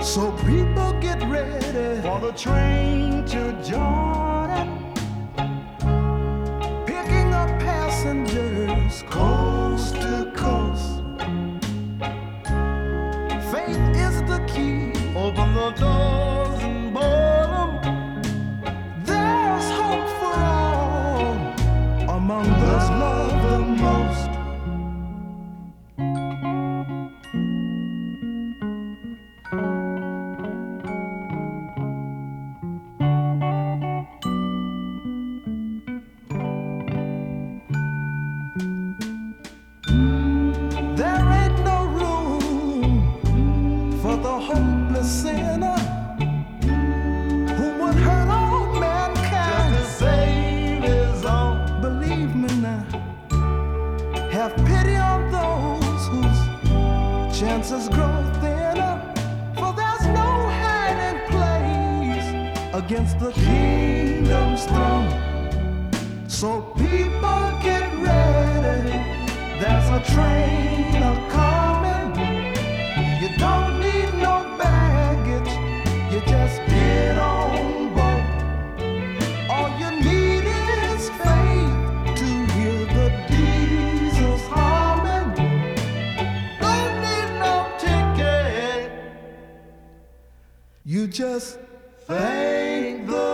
So people get ready for the train to Jordan, picking up passengers coast to coast. Faith is the key. Open the doors and board 'em. There's hope for all among those loved the most. There ain't no room for the hopeless sinner who would hurt all mankind just to save his own. Believe me now, have pity on those whose chances grow thinner, for there's no hiding place against the kingdom's throne. So people get ready, there's a train a-coming. You don't need no baggage, you just get on board. All you need is faith to hear the diesels humming. Don't need no ticket, you just thank the